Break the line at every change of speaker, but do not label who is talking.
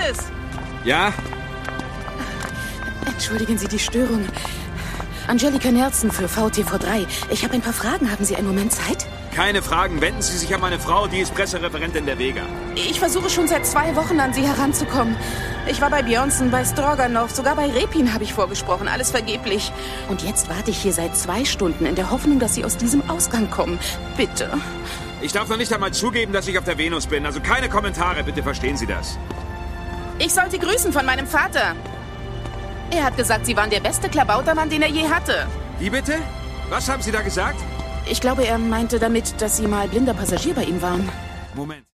Curtis!
Ja?
Entschuldigen Sie die Störung. Angelika Nelson für VTV3. Ich habe ein paar Fragen. Haben Sie einen Moment Zeit?
Keine Fragen. Wenden Sie sich an meine Frau, die ist Pressereferentin der Vega.
Ich versuche schon seit 2 Wochen an Sie heranzukommen. Ich war bei Björnsen, bei Stroganov, sogar bei Repin habe ich vorgesprochen. Alles vergeblich. Und jetzt warte ich hier seit 2 Stunden in der Hoffnung, dass Sie aus diesem Ausgang kommen. Bitte.
Ich darf noch nicht einmal zugeben, dass ich auf der Venus bin. Also keine Kommentare, bitte verstehen Sie das.
Ich sollte grüßen von meinem Vater. Er hat gesagt, Sie waren der beste Klabautermann, den er je hatte.
Wie bitte? Was haben Sie da gesagt?
Ich glaube, er meinte damit, dass Sie mal blinder Passagier bei ihm waren.
Moment.